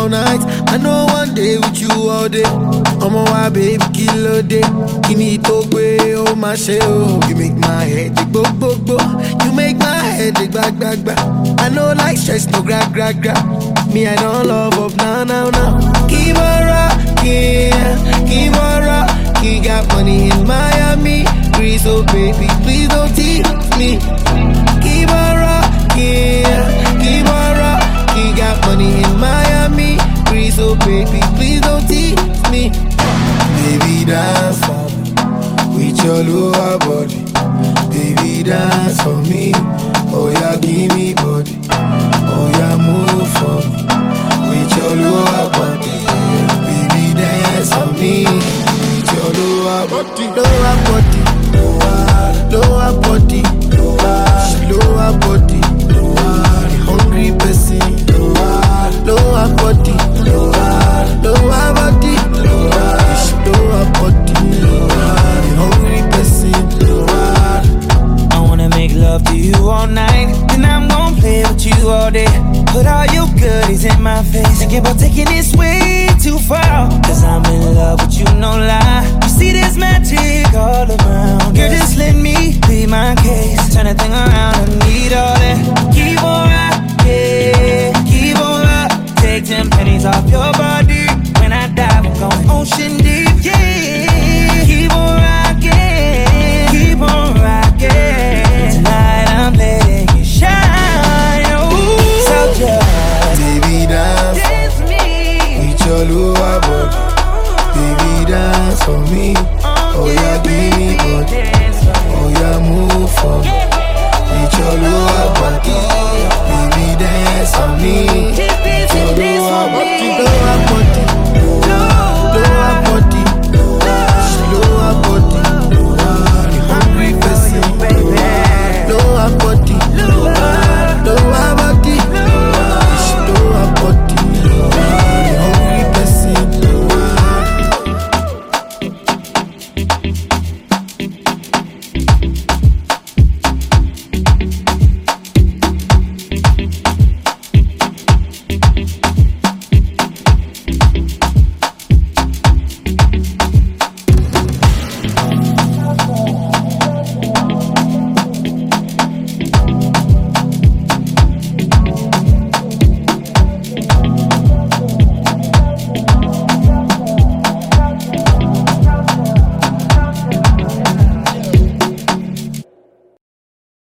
all night. I know one day with you all day. I'm a wild baby, kilo day. Kini to way, oh my shell. You make my head go, go, go. You make my head back, back, back. I know like stress, no gra, gra, gra. Me, I don't love up, now, now, now. Keep on rocking, keep on rocking. Got money in Miami. Please, oh baby, please don't tease me. Keep on rocking, keep on rocking. Got money in Miami. Please, oh baby, please don't tease me. Baby, dance for me with your lower body. Baby, dance for me. Oh yeah, give me body. Oh yeah, move for me with your lower body. Baby, dance for me with your lower body. Lower body, lower body, lower body, hungry person. Lower body, lower body, lower body, hungry person. I wanna make love to you all night, then I'm gon' play with you all day. Put all your goodies in my face. Thinking about taking this way too far, cause I'm in love with you, no lie. You see this magic all around. Girl, just let me be my case. Turn that thing around, I need all that. Keep on rocking, keep on rocking. Take 10 pennies off your body. When I dive, I'm going ocean deep, yeah. Keep on rocking, keep on rocking. Tonight I'm letting you shine, ooh. So just baby, dance for me with your lower body. Baby, dance for me